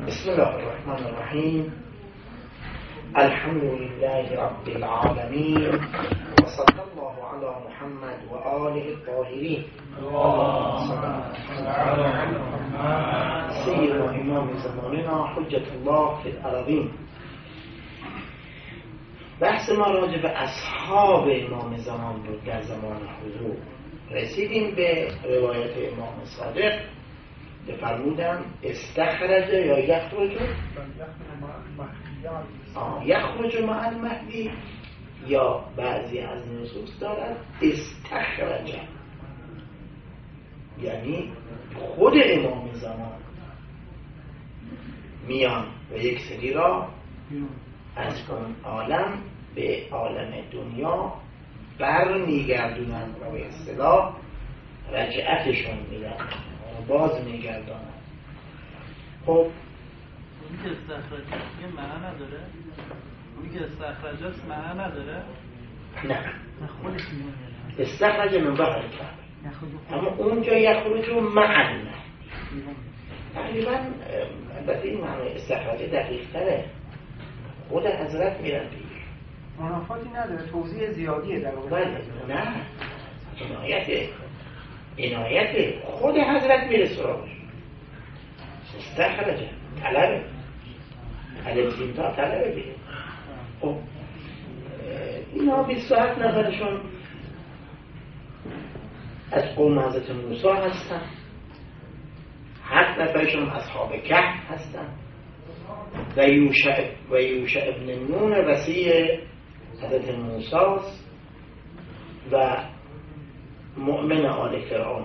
بسم الله الرحمن الرحیم. الحمد لله رب العالمين وصلى الله على محمد وآله الطاهرين. سيدنا امام زماننا حجة الله في الأرضين. بحث ما راجع به اصحاب امام زمان بود در زمان حضور. رسیدیم به روایت امام صادق که فرمودن استخرج یا یخرج مع المهدی، یا بعضی از نصوص دارد استخرج، یعنی خود امام زمان میان و یک سری را از اون عالم به عالم دنیا بر میگردونند و به اصطلاح رجعتشون میدن، باز میگردانند. خب اونی که استخراج یه معنی نداره؟ اونی که استخراج است معنی نداره؟ نه، خودش میونه استخراج من بحر کرد، اما اونجا یخرج معنی تقریبا. البته این معنی استخراج دقیق تره، خود حضرت میرن دیگه، منافاتی نداره، توضیح زیادیه در واقع. بله نه، عنایت خود حضرت میره سراغش. استخرج طلبه، علمتیم تا طلبه دیگه. خب اینا 27 نفرشون از قوم حضرت موسی هستن، 7 نفرشون اصحاب کهف هستن و یوشع ابن نون وصی حضرت موسی است و مؤمن آل فرعون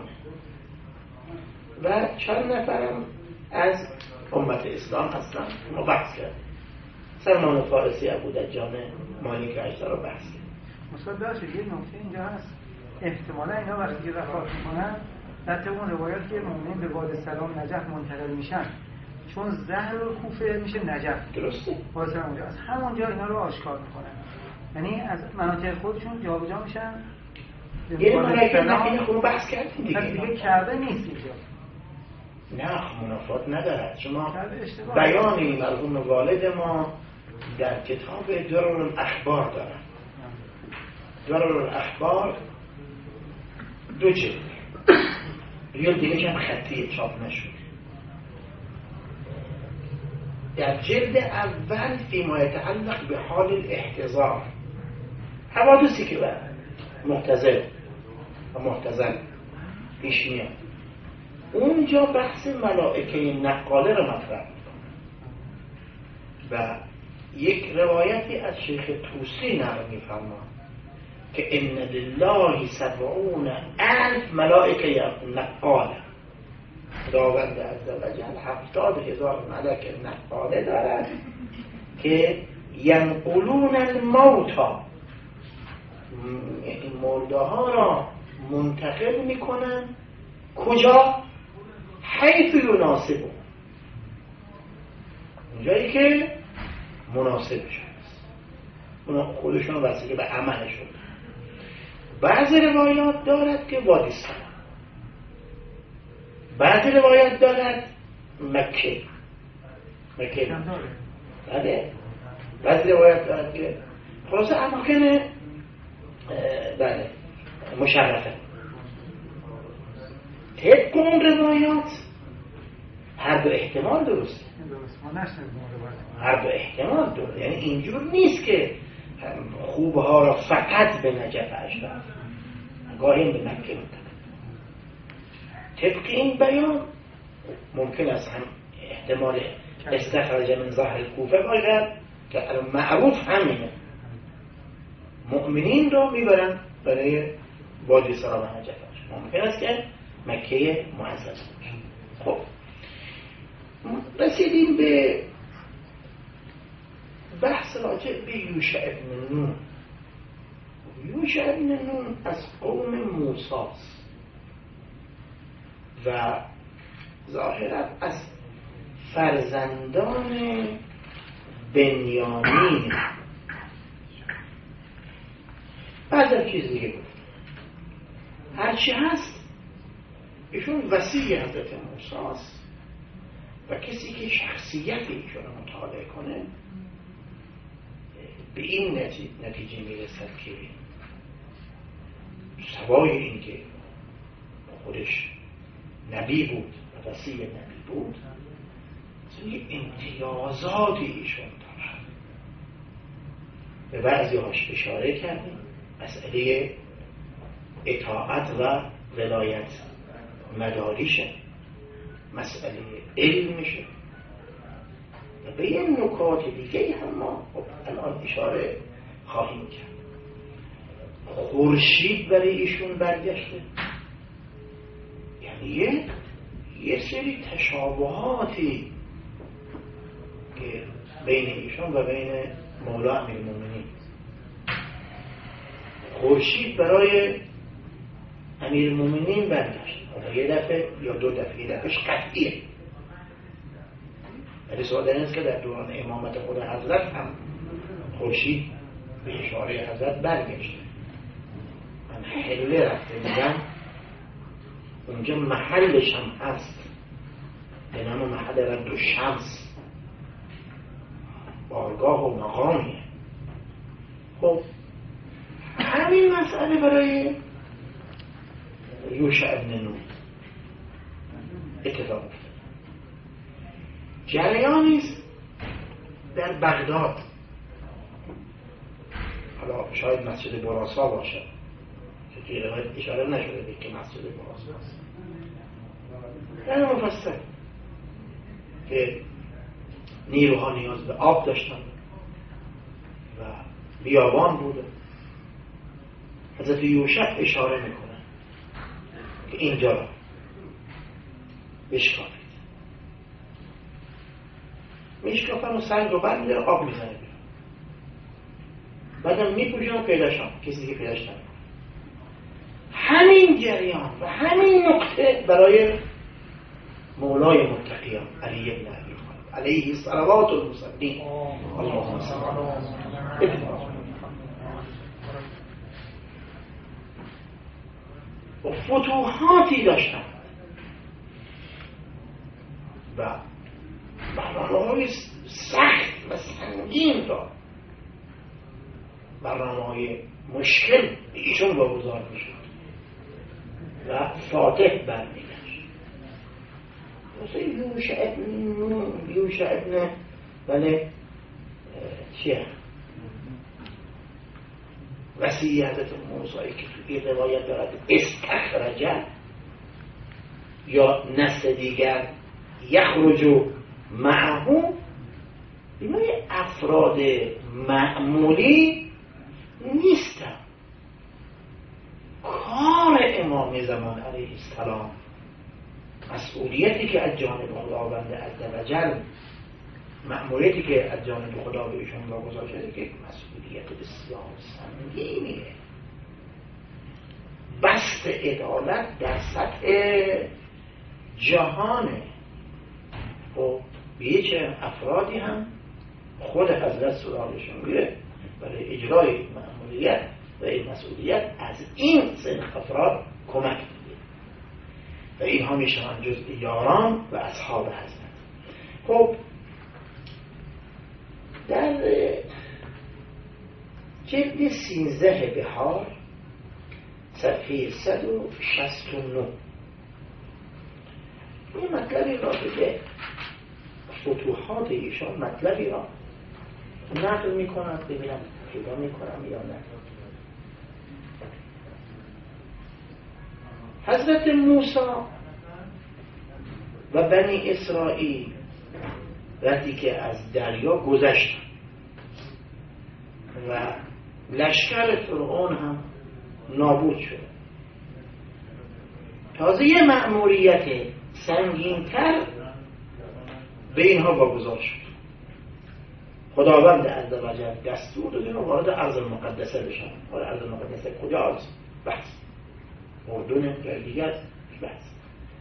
و چند نفرم از امت اسلام هستن. ما بحث کرد سلمان فارسی، ابو دجان، مالک اجزا رو بحث کرد. مصطفی داشت یه نکته اینجا هست، احتمالا اینا وقتی که وفات میکنن در طبق اون روایات که مؤمنین به وادی سلام نجف منتقل میشن، چون زهر کوفه میشه نجف، درسته؟ واسه اونجا از همونجا اینا رو آشکار میکنن، یعنی از مناطق خودشون جابجا میشن. یه ملائکه نبینه خب بحث کردیم دیگه کعبه نیست اینجا. نه، منافات ندارد. شما بیان این مرحوم والد ما در کتاب درر الاخبار دارن. درر الاخبار 2 جلد، یه دیگه هم خطی چاپ نشد. در جلد اول فیما یتعلق به حال الاحتضار، حوادثی که بر محتضر پیش میاد، اونجا بحث ملائکه نقاله رو مطرح میکنه و یک روایتی از شیخ طوسی نقل میفرماد که ان لله 70,000 ملائکه نقاله. خداوند عزوجل 70,000 ملائکه نقاله دارد که ینقلون الموتى، این مرده ها را منتقل میکنن کجا؟ حیث یناسبه، اونجایی که مناسبشون است، اونا خودشون واسه به عملشون. بعضی روایات دارد که وادی سلام، بعضی روایات دارد مکه. بله، بعضی روایات دارد که خلاصه اماکن بله مشرفه. طبق اون روایات هر دو احتمال درسته، هر دو احتمال درسته، یعنی اینجور نیست که خوبه ها را فقط به نجف اشرف، گاهی به مکه منتقل. طبق این بیان ممکن است هم احتمال استخراج من ظاهر کوفه باشد که معروف همینه، مؤمنین را میبرن برای وادی سلام و نجف. ممکن است که مکه معزز باشد. خب رسیدیم به بحث راجع به یوشع ابن نون. یوشع ابن نون از قوم موسی است و ظاهرا از فرزندان بنیامین. بعد از چیز دیگه گفت هرچی هست ایشون وصی حضرت موسی است و کسی که شخصیت ایشون رو مطالعه کنه به این نتیجه میرسد که سوای این که خودش نبی بود و وصی نبی بود، یه امتیازاتی ایشون دارد. به بعضی هاش اشاره کردیم، مسئله اطاعت و ولایت مداریشه، مسئله علمشه و به یه نکات دیگه هم ما الان اشاره خواهیم کرد. خورشید برای ایشون برگشته، یعنی یه سری تشابهاتی که بین ایشون و بین مولا امیرالمومنین. خورشید برای امیرالمومنین برگشت، حالا یه دفعه یا دو دفعه، یه دفعهش قطعیه، ولی سوال در اینست که در دوران امامت خود حضرت هم خورشید به اشاره حضرت برگشت. من حله رفته میگم اونجا محلش هم هست به نام محل رد و شمس، بارگاه و مقامیه. خب همین مسئله برای یوشع ابن نون اتفاق افتاد. جریانیست در بغداد، حالا شاید مسجد براسا باشه که توی روایت اشاره نشده که مسجد براسا است، یعنی مفصل که نیروها نیاز به آب داشتن و بیابان بوده. حضرت یوشع اشاره میکنه که اینجا را بشکافید، میشکافن و سنگ رو بند میداره، آب میزنه بیرون، بعدم میپوشن و پیداشن، کسی که پیداش نمیکنه. همین جریان و همین نقطه برای مولای متقیان علی بن ابی طالب علیه الصلوات المسلمین اللهم صل علی و فتوحاتی داشتن و برنامه‌های سخت و سنگین را، برنامه‌های مشکل ایشون واگذار میشد و فاتح برمیگشت. مثل یوشع ابن بله چیه وصی حضرت موسی که توی روایت دارد استخرجه، یا نسل دیگر یخرجو معهو، اینا افراد معمولی نیستن. کار امام زمان علیه السلام، مسئولیتی که از جانب خداوند عزوجل، مأموریتی که از جانب خدا به ایشون واگذار شده که مسئولیت بسیار سنگینیه. بسط عدالت در سطح جهانه. خب به چه افرادی هم خود حضرت سراغشون میره برای اجرای این مأموریت و این مسئولیت، از این سنخ افراد کمک میده و اینها میشن جزء یاران و اصحاب حضرت. خب در جلد 13 بهار صفحه 169 این مطلبی را به فتوحات ایشان مطلبی را نقل میکنم، ببینم پیدا میکنم یا نه. حضرت موسی و بنی اسرائیل وقتی که از دریا گذشتن و لشکر فرعون هم نابود شد، تازه یه مأموریت سنگین‌تر به اینها واگذار شد. خداوند عزوجل دستور داد اینا وارد ارض المقدسه بشن. وارد ارض المقدسه کجاست؟ بحث اردن یا دیگه است. بحث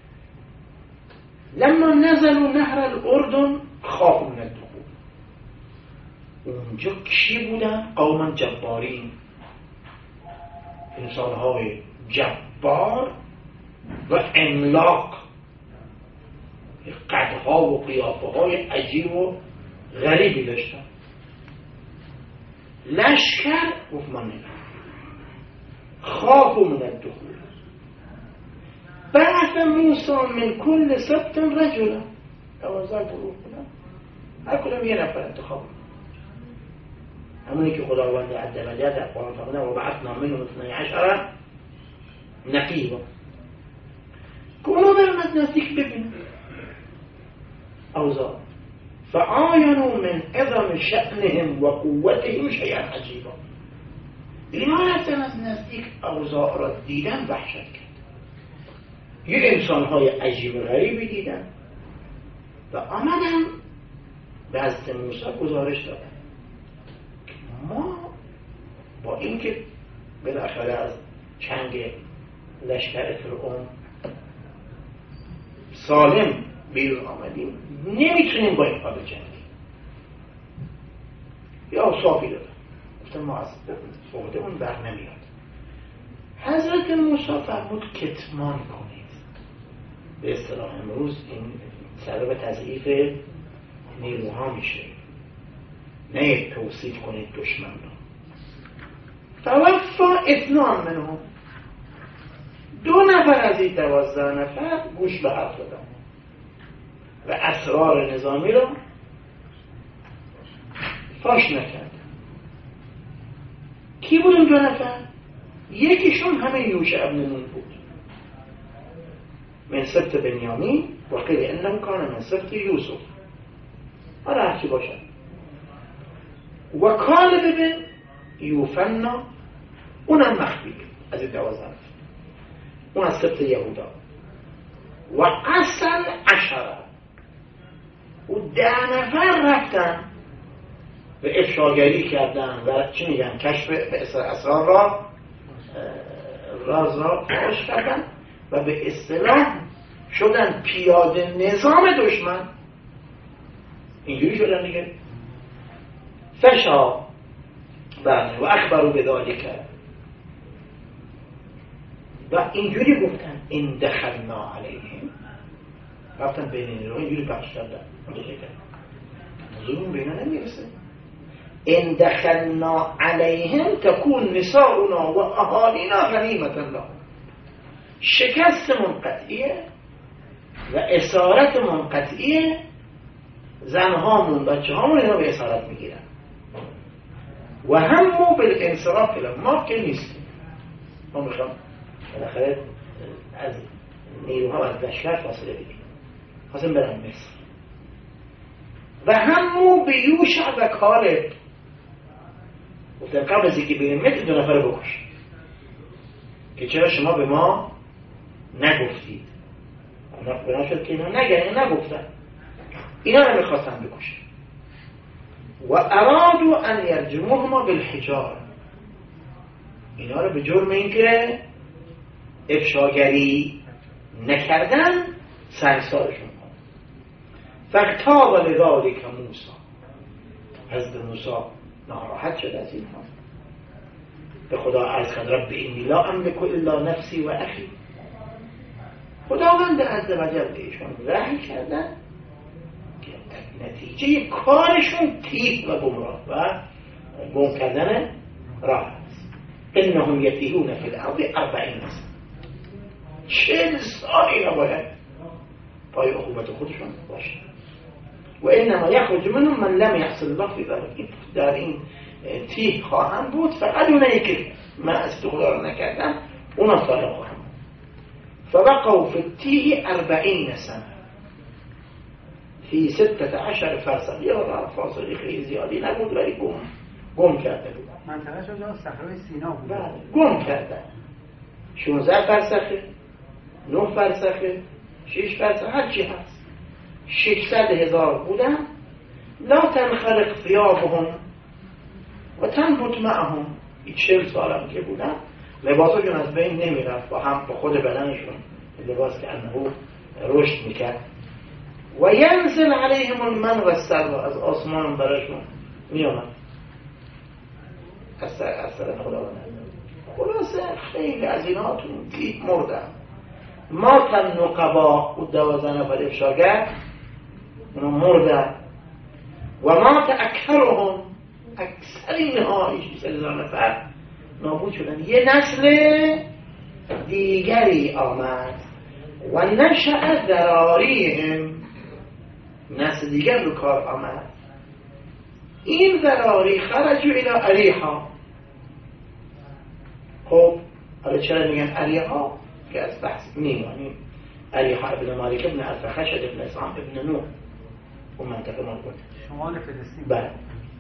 لما نزلوا نهر الاردن خافوا من الدخول. اونجا کی بودن؟ قوم جبارین، انسان‌های جبار و املاق. قدها و قیافه های عجیب و غریبی داشتن. لشکر گفت من نمیرم، خافوا من الدخول. بعث موسی من کل سبت رجلا، 12 گروه بودن، هر کدوم یه نفر انتخاب، همونی که خداوند عز و جل در قرآن فرموده و بعثنا منهم 12 نقیبا، که اونا برن از نزدیک ببینن اوضاع. فعاینوا من عظم شأنهم و قوتهم شیئا عجیبا. اینا رفتن از نزدیک اوضاع را دیدن، وحشت کرد. یه انسان‌های عجیب و غریبی دیدن و آمدن به حضرت موسی گزارش دادن ما با اینکه بالاخره از چنگ لشکر فرعون سالم بیرون آمدیم، نمیتونیم با این حال جنگیم. یا صافی دادن، گفتن ما از فقدمون بر نمیاد. حضرت موسی فرمود کتمان کنید. به اصطلاح امروز این سبب تضعیف نیروها میشه، نه توصیف کنید دشمن رو. توفا 2 منهم، 2 نفر از این 12 نفر گوش به حرف دادن و اسرار نظامی رو فاش نکرد. کی بود اون 2 نفر؟ یکیشون همه یوشع ابن نون بود، من سبت بنیامین و قیل انه کان من سبت یوسف، حالا هرچی باشد. و کالب بن یوفنا، اونم مخفی از این 12 نفر، اون از سبت یهودا. و اصل 10 و 10 نفر رفتن و افشاگری کردن و چی میگن کشف اسرار را راز را فاش کردن و به اصطلاح شدن پیاده نظام دشمن. اینجوری شدن دیگه. فشا و اخبرو به ذالک، و اینجوری گفتن این دخلنا علیهم، رفتن بین نیروها اینجوری پخش کردن. موضوعون بینا نمیرسه. این دخلنا علیهم تکون نساؤنا و اهالینا غنیمت الله. شکست منقطعیه و اسارت منقطعیه. زنهامون بچه هامون اینا به اسارت میگیرن و همو بالانصراف ما که نیستیم. ما میخوام بالاخره از نیروها از لشکر فاصله بگیریم، خواستم برن مصر. و همو به یوشع و کالب گفتن قبل از اینکه بریم مصر 2 نفر بکش، که چرا شما به ما نگفتید. اونا شد که اینا نگفتن، اینا رو میخواستن بکشن. و ارادو ان یرجموهما بالحجار، اینا رو به جرم اینکه افشاگری نکردن سرسارشون کنن. فاغتاب لذالک موسی، حضرت موسی ناراحت شد از اینها، به خدا عرض کرد رب انی لا املک الا نفسی و اخی. خداوند عز و جل ایشون وحی کردن که نتیجه کارشون تیه و گمراه و گم کردن راه است. انهم یتیهون فی الارض 40 سنه، 40 سال اینا باید پای عقوبت خودشون باشه. و انما یخرج منهم من لم یعص الله فی ذلک، در این تیه خواهم بود فقط اونایی که معصیت خدا رو نکردن اونا سالم خواهم بود. فبقوا فی التیه 40 سنه فی 16 فرسخ، یا فاصله خیلی زیادی نبود ولی گم کرده بود. منطقه شد صحرای سینا بود. گم کردن. 16 فرسخه، 9 فرسخه، 6 فرسخه، هر چی هست. 600,000 بودن. لا تنخرق ثيابهم و تنبت معهم. 40 سال هم که بودن لباسشون از بین نمیرفت، با هم با خود بدنشون لباس که انهو رشد میکرد. و ینزل علیهم المن و السلوى، از آسمان براشون میامد از طرف خداوند. خلاصه خیلی از ایناتون دید مردن. ما تن نقبا و 12 نفر افشاگر اونا مردن و ما اکثرهم اکثر اینها 6,000 نفر نابود شدن. یه نسل دیگری آمد و نشأ ذراریهم، نسل دیگر رو کار آمد. این ذراری خرجوا الى اریحا. خب حالا چرا میگن اریحا؟ که از بحث میمانیم. اریحا ابن مالک ابن الفخشد ابن اسحاق ابن نوح اون منطقه ما بود، شمال فلسطین. بله.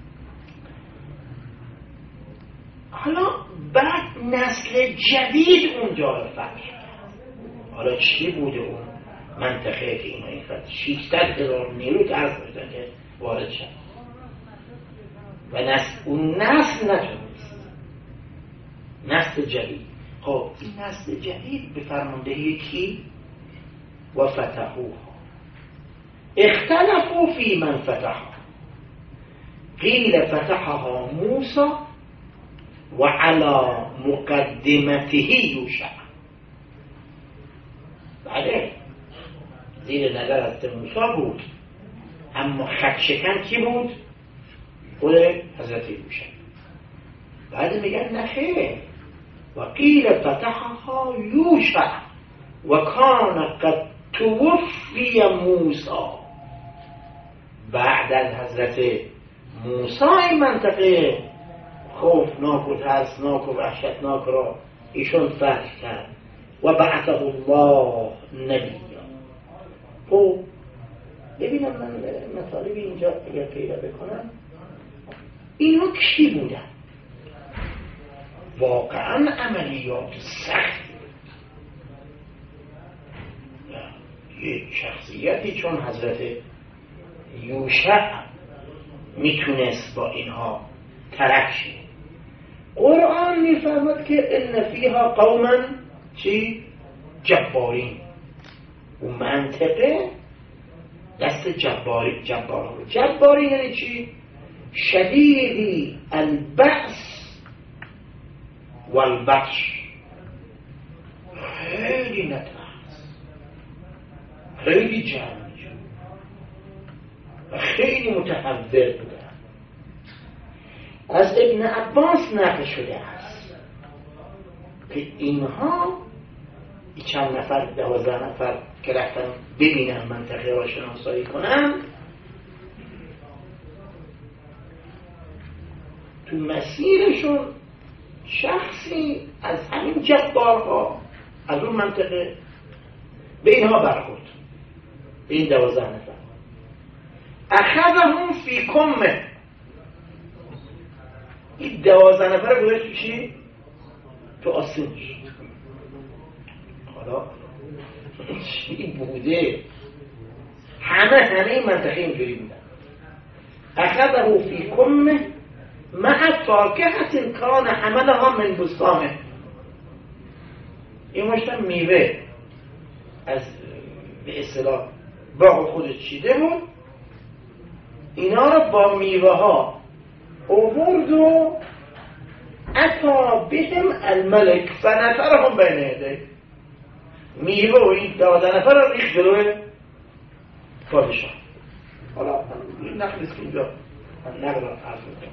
حالا بعد نسل جدید اونجا فتح. حالا چی بوده اون منطقه که اینا این فتح 600,000 نیرو درست بودن که وارد شد و اون نسل نتونست، نسل جدید. خب این نسل جدید به فرماندهی کی؟ و فتحوها. اختلفوا فی من فتحها، قیل فتحها موسی و علی مقدمته یوشع. بله زیر نظر از موسی بود، اما خط شکن کی بود؟ خود حضرت یوشع. بعد میگن نخیر و قیل فتحها یوشع و کان قد توفی موسی. بعد از حضرت موسی این منطقه خوفناک و ترسناک و وحشتناک را ایشون فتح کرد و بعثه الله نبیا. خب ببینم من مطالبی اینجا اگر پیدا بکنم، اینا کی بودن؟ واقعا عملیات سخت. یه شخصیتی چون حضرت یوشع میتونست با اینها ترک شه. قرآن میفهمد که ان فیها قوما چی؟ جبارین. و منطقه دست جبارین یعنی چی؟ شدیدی البأس والبطش، خیلی نترس، خیلی جنگ و خیلی متحضر بودن. از ابن عباس نقل شده است که اینها چند نفر 12 نفر که رفتن ببینن منطقه را شناسایی کنن، تو مسیرشون شخصی از همین جبارها از اون منطقه به اینها برخورد، به این 12 نفر. اخذهم فی کمه. این 12 نفر گذاشت تو چی؟ تو آسینش. حالا چی بوده؟ همه این منطقه اینجوری بودن. اخذه فی کمه مع فاکهة کان حملها من بستانه. این مشتم میوه از به اصطلاح باغ خودش چیده بود، اینا رو با میوه ها آورد و اتا بهم الملک فنفرهم بین یدیه. میوه و این 12 نفر رو ریخت جلوی پادشاه. حالا این نقلست که اینجا من نقل را عرض میکنم.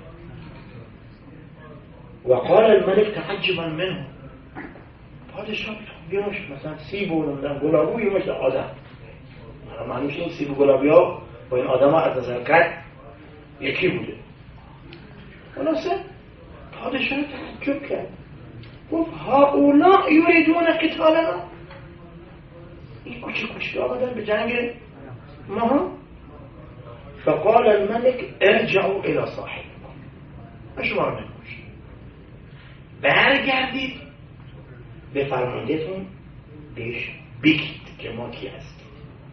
و قال الملک تعجبا منه. پادشاه بیمش مثلا سیب و گلابو بیمش آدم. معنیش این سیب و گلابی ها با این آدم ها از نظر قد یکی بوده. خلاصه پادشاه تعجب کرد، گفت هؤلاء یریدون قتالنا. این کوچه آمدن به جنگ ما. فقال الملك ارجعوا الى صاحبكم. شما رو نکشید، برگردید به فرماندهتون بهش بگید که ما کی هستیم.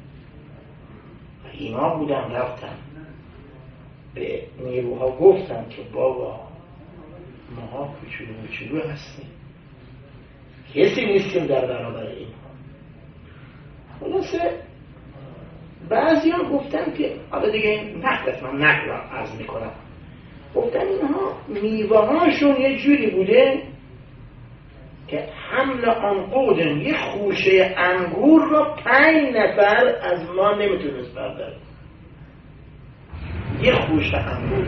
و اینا بودن رفتن به نیروها گفتن که بابا ماها کوچولو هستیم، کسی نیستیم در برابر اینها. خلاصه بعضی ها گفتن که حالا دیگه نقلت من نقل عرض میکنم، گفتن اینها میوه هاشون یه جوری بوده که حمل عنقود یه خوشه انگور را 5 نفر از ما نمیتونست برداره. یه خوشه انگور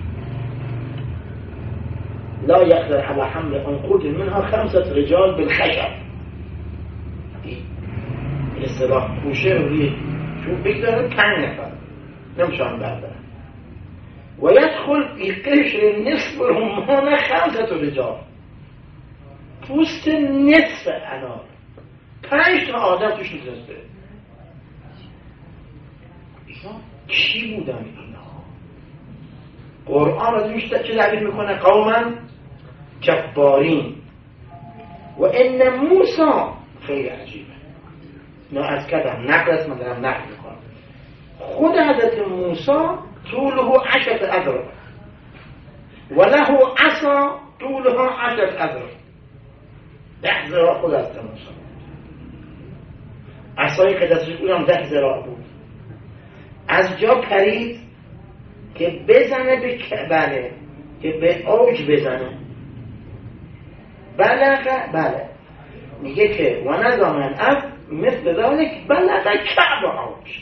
لا يقدر على حمل عنقود منها 5 رجال بالخشب. این اصطلاح خوشه روی چوب بگذاره 5 نفر نمیشون برداره. و يدخل في قشر نصف رمان 5 رجال، پوست نصف انار 5 تا آدم توش میتونست بره. کی بودن اینا؟ قرآن از این چه تعبیر میکنه؟ قوما جبارین. و ان موسی خیلی عجیبه، نه از کردم نقل است، من دارم نقل میکنم. خود حضرت موسی طوله 10 اذرع و له عصا طولها 10 اذرع. 10 ذراع خود حضرت موسی، عصایی که دستش بود هم 10 ذراع بود. از جا پرید که بزنه به بله، که به اوج بزنه. بله میگه که و نظامن از مثل ذالک بلغ کعب اوج.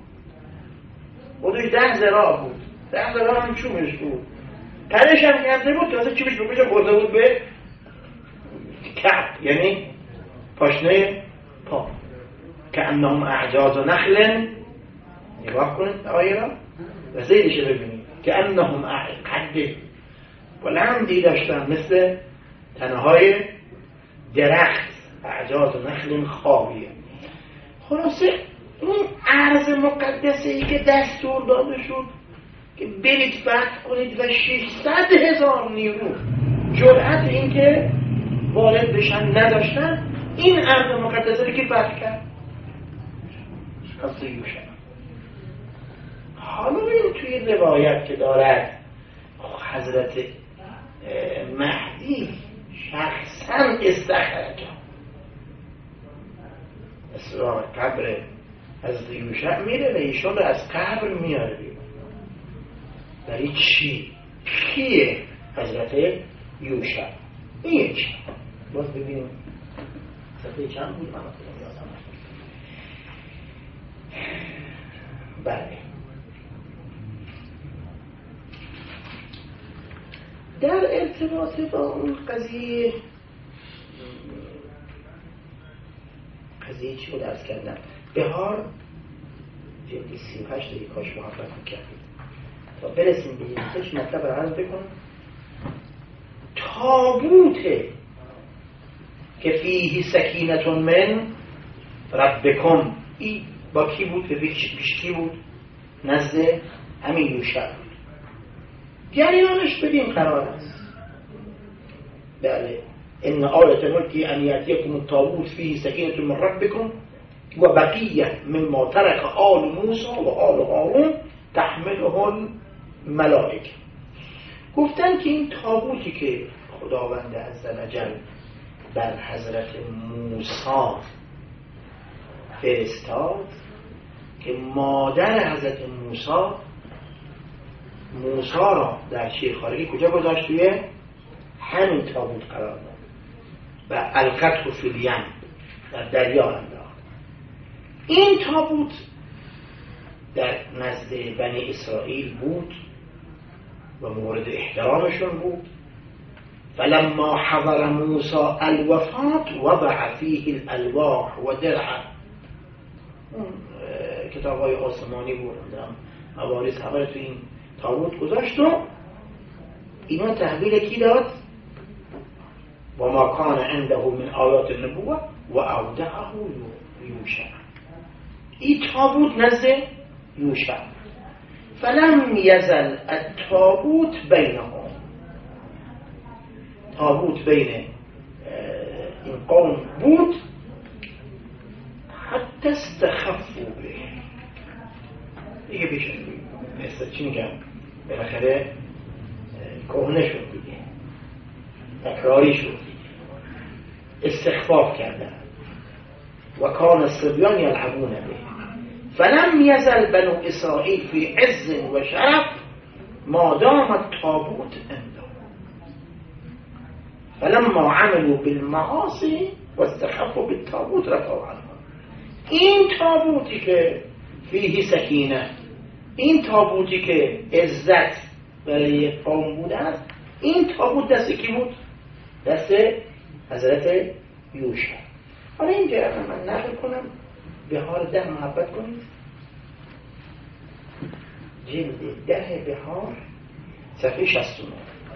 خودش 10 ذراع بود، 10 ذراع هم چوبش بود، پرش هم گرده بود، تازه چوبش بومش خورده بود به کعب، یعنی پاشنه پا. که انهم اعجاز و نخل. نگاه کنید آیه را و زیدش ببینید که انهم قد بلندی داشتن مثل تنهای درخت، اعجاز و نخل خاویه. خلاصه اون ارض مقدسه ای که دستور داده شد که برید فتح کنید و 600,000 نیرو جرأت این که وارد بشن نداشتن، این ارض مقدسه رو که فتح کرد قصه یوشع. حالا این توی روایت که دارد حضرت مهدی شخصا استخرج اسرار قبر حضرت یوشع میره و ایشون رو از قبر میاره بیرون. برای چی؟ کیه حضرت یوشع؟ این چی؟ باز ببینیم صفحه چند بود؟ من بله، در ارتباط با اون قضیه چی بود عرض کردم؟ بهار جلد 38 دیگه کاش محبت میکردید تا برسیم به این سش مطلب رو عرض بکنم. تابوته که فیه سکینتون من ربکم، این با کی بود؟ به پیش کی بود؟ نزد همین یوشع بود. جریانش بدین قرار است. بله، ان آیت ملکی ان یأتیکم التابوت فیه سکینة من ربکم و بقیه مما ترک آل موسی و آل هارون تحمله الملائکه. گفتن که این تابوتی که خداوند عزوجل بر حضرت موسی فرستاد، که مادر حضرت موسی را در شیرخوارگی کجا گذاشت؟ توی همین تابوت قرار داد و القته فی الیم، در دریا انداخت. این تابوت در نزد بنی اسرائیل بود و مورد احترامشون بود. فلما حضر موسی الوفات وضع فیه الالواح و درع، کتاب‌های آسمانی بود، مواریث همه تو این تابوت گذاشت و اینا تحویل کی داد؟ و ما کان عنده من آیات النبوه و اودعه یوشع. این تابوت نزد یوشع. فلم یزل التابوت بینهم، تابوت بین این قوم بود حتی استخفوا به. دیگه بیشتر مثل چی میگم، بالاخره کهنه شد دیگه، تکراری شد دیگه، استخفاف کردن. و کان الصبیان یلعبون به. فلم یزل بنو اسرائیل فی عز و شرف ما دام التابوت عنده. فلما عملوا بالمعاصی و استخفوا بالتابوت رفعوا عنهم. این تابوتی که فیه سکینه، این تابوتی که عزت برای قوم بوده است، این تابوت دست کی بود؟ دست حضرت یوشع. حالا اینجا من نقل کنم، بهار 10 محبت کنید، جلد 10 بهار صفحه 69.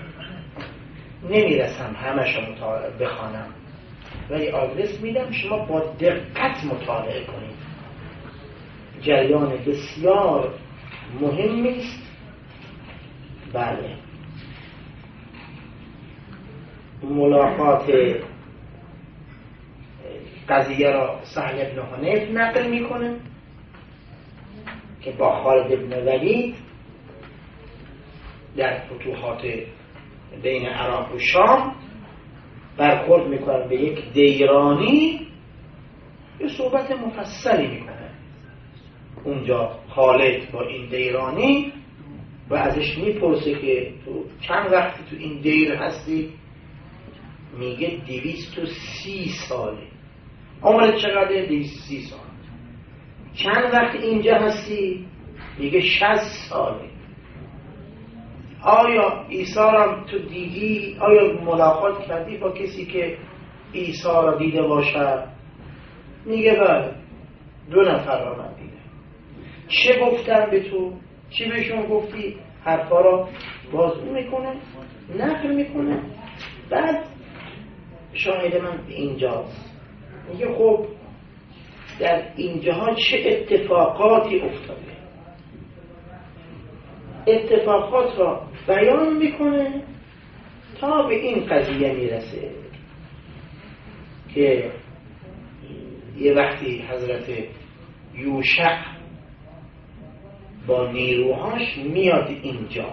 نمیرسم همشو بخوانم ولی آدرس میدم، شما با دقت مطالعه کنید. جریان بسیار مهمی است. بله، ملاقات قضیه را سهل ابن حنیف نقل میکنه که با خالد ابن ولید در فتوحات بین عراق و شام برخورد میکنن به یک دیرانی، یه صحبت مفصلی میکنه اونجا خالد با این دیرانی و ازش میپرسه که تو چند وقتی تو این دیر هستی؟ میگه 230 ساله. عمرت چقدره؟ 230 سال. چند وقت اینجا هستی؟ میگه 60 ساله. آیا عیسی را تو دیدی؟ آیا ملاقات کردی با کسی که عیسی را دیده باشه؟ میگه بله، 2 نفر را من دیدم. چه گفتن به تو؟ چی بهشون گفتی؟ حرفا را بازگو میکنه، نقل میکنه. بعد شاهد من اینجاست، میگه خب در اینجاها چه اتفاقاتی افتاده. اتفاقات را بیان میکنه تا به این قضیه میرسه که یه وقتی حضرت یوشع با نیروهاش میاد اینجا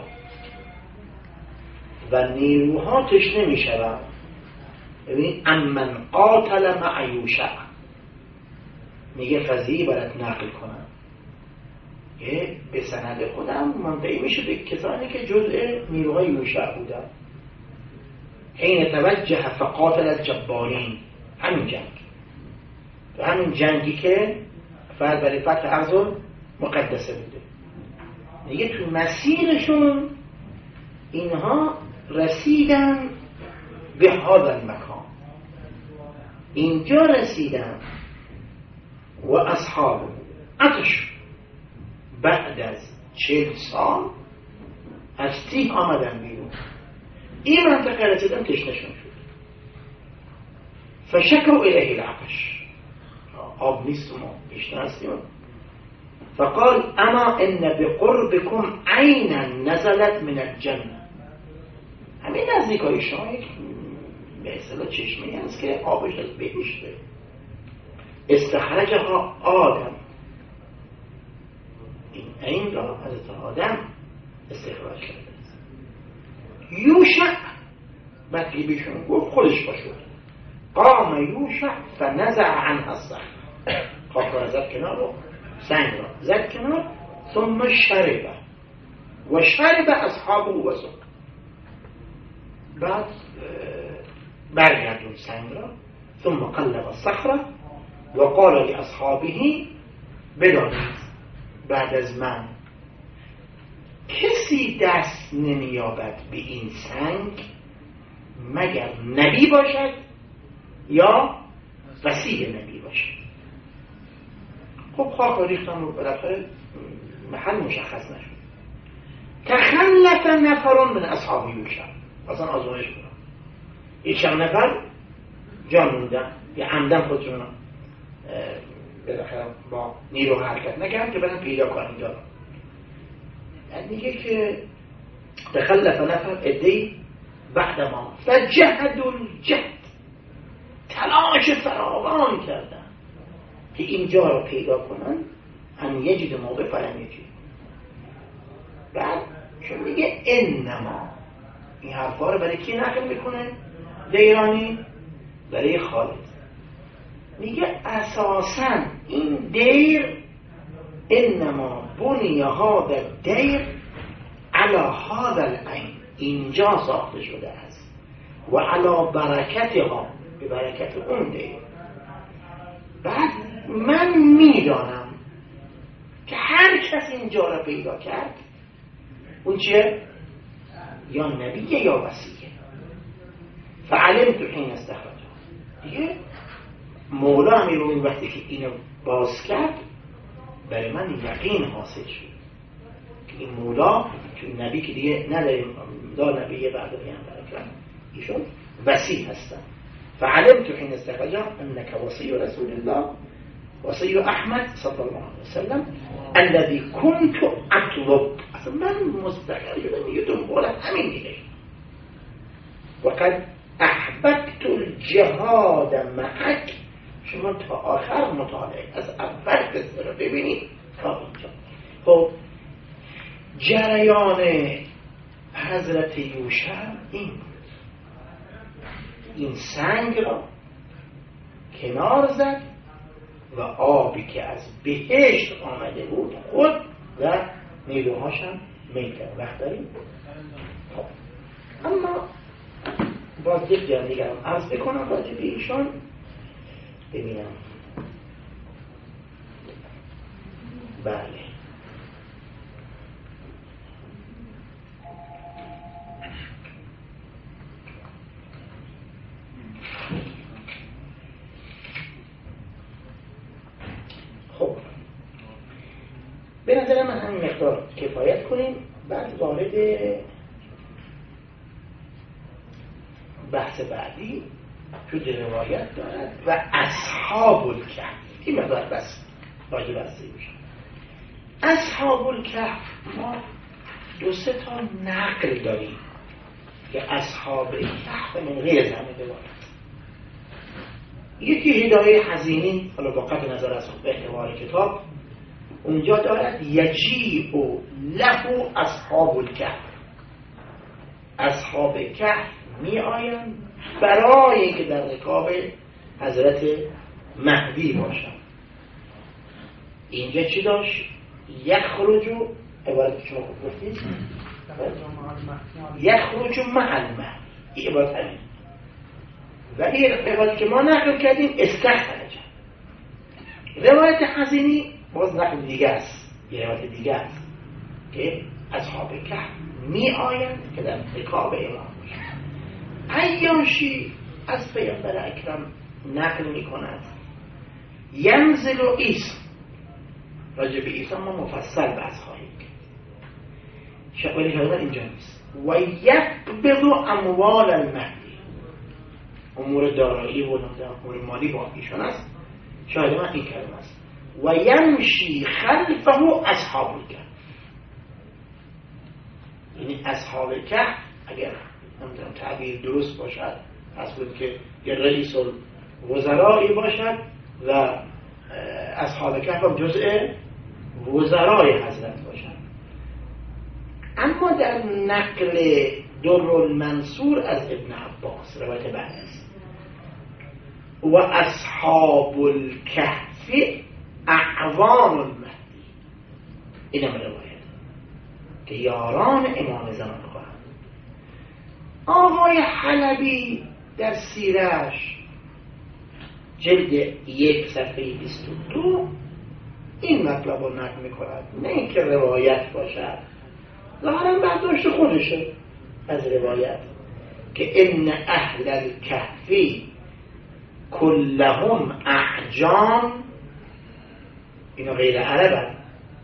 و نیروها تشنه میشوند. ببین امن قاتل مع یوشع، میگه فضیحی برات نقل کنم به سند خودم منتهی میشه به کسانی که جزء نیروهای یوشع بودن. حین توجه فقاتل الجبارین، همین جنگ، و همین جنگی که فرد برای فتح ارض مقدسه بوده. میگه تو مسیرشون اینها رسیدن به هذا المکان، اینجا رسیدن و اصحاب عطش بعد از 40 سال از تیه آمدن بیرون. این منطقه رسیدن تشنشون شد. فشکوا الیه العطش، آب نیست و ما بیشتر هستیم. فقال اما ان بقربكم عینا نزلت من الجنه، همین نزدیکای شما یک به اصطلاح چشمه‌ای هست که آبش از بهشته. استخرجها آدم، این عین را حضرت آدم استخراج کرده است. یوشع بعد که بهشون گفت خودش باشد. قام یوشع فنزع عنها الصخر، خاک را زد کنار و سنگ را زد کنار. ثم شرب و شرب اصحابه و سق، بعد برگردون سنگ را. ثم قلب الصخره و قال لاصحابه بدانید بعد از من کسی دست نمیابد به این سنگ مگر نبی باشد یا وصی نبی باشد. خب خاک ریختن و بالاخره محل مشخص نشد. تخلف نفر من اصحاب یوشع، اصلا آزمایش کنم این چند نفر جا موندن یا عمدن خودشون بالاخره با نیرو حرکت نکردن که بدن پیدا کنن اینجا. میگه که تخلف نفر عده‌ای بعد ما فجهدوا الجهد، تلاش فراوان کردن که اینجا رو پیدا کنن. ان یجد موضع فلم یجد. بعد چون میگه انما، این حرفا رو برای کی نقل میکنه؟ دیرانی برای خالد. میگه اساساً این دیر انما بنی هذا الدیر علی هذا العین، اینجا ساخته شده است و علی برکتها، به برکت اون ده. بعد من میدانم که هر کس اینجا را پیدا کرد اون چیه؟ یا نبیه یا وصیه. فعلمت حین استخرجها، دیگه مولا امیرالمومنین وقتی که اینو باز کرد برای من یقین حاصل شد که این مولا، چون نبی که دیگه نداریم، دا نبیه بعد پیامبر اکرم، ایشون وصی هستن. فعلمت حین استخرجها انک وصی رسول الله وصی احمد صلی الله علیه وسلم الذي كنت اطلب. اصلا من مستقر شدم یه دنبال همین دیگه. وقد احببت الجهاد معك. شما تا آخر مطالعه از اول قصه رو ببینید تا اینجا. خب جریان حضرت یوشع این بود، این سنگ را کنار زد و آبی که از بهشت آمده بود خود و نیروهاش هم میکرد. وقت داریم؟ خب اما باز یک جا دیگرم عرض بکنم راجع به ایشان ببینم. بله خب به نظر من همین مقدار کفایت کنیم. بعد وارد بحث بعدی جود روایت دارد و اصحاب الکهف. این مقدار بس راجع بحثی میشه. اصحاب الکهف ما 2-3 تا نقل داریم که اصحاب الکهف من غیر از همه روایت. یکی هدایه حزینی، حالا با قطع نظر از احتمال کتاب، اونجا دارد یجیء له اصحاب الکهف. اصحاب کهف می آیند برای اینکه در رکاب حضرت مهدی باشند. اینجا چی داشت؟ یخرجو، عبارت شما خوب گفتید، یخرجو مع المهدی، این عبارت همین. ولی عبارت که ما نقل کردیم استخرج. روایت حزینی باز نقل دیگه است، یه روایت دیگه است که اصحاب کهف می آیند که در رکاب امام باشند. عیاشی از پیامبر اکرم نقل می کند ینزل عیسی. راجع به عیسی ما مفصل بحث خواهیم کرد، ولی شاید اینجا نیست. و یقبض اموال المهدی، امور دارایی و امور مالی با ایشان است. شاید من این کلمه است. و یمشی خلفه اصحاب الکهف. یعنی اصحاب کهف اگر نمیدونم تعبیر درست باشد پس بود که یه رئیس الوزرائی باشد و اصحاب کهف هم جزء وزرای حضرت باشد. اما در نقل در المنصور از ابن عباس روایت بعد است و اصحاب الکهف اعوان المهدی. این هم روایت که یاران امام زمان خواهند. آقای حلبی در سیرش جلد 1 صفحه 22 این مطلب رو نقل می‌کند، نه اینکه روایت باشد، ظاهراً برداشت خودشه از روایت که ان اهل الکهف کلهم اعجام. اینا غیر عربن،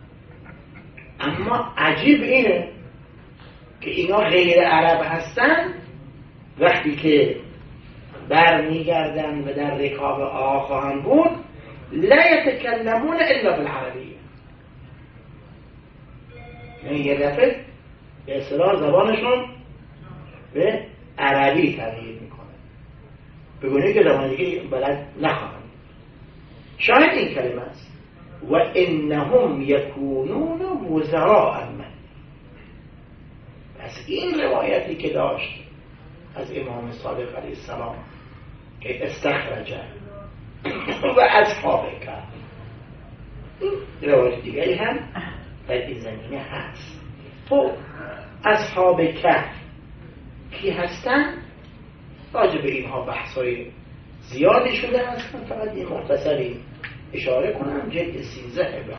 اما عجیب اینه که اینا غیر عرب هستن وقتی که برمیگردن و در رکاب آقا خواهند بود لا یتکلمون الا بالعربیه. یعنی یه دفعه به اصطلاح زبانشون به عربی تغییر میکنه، بگونه که زبان دیگه بلد نخواهند. شاید این کلمه است و انهم یکونون وزراء المهدی. پس این روایتی که داشت از امام صادق علیه السلام که استخرجه و اصحاب کهف، این روایت دیگری هم در این زمینه هست. خب اصحاب کهف کی هستن؟ راجع به اینها بحث‌های زیادی شده است. فقط یه مختصری اشاره کنم. جلد 13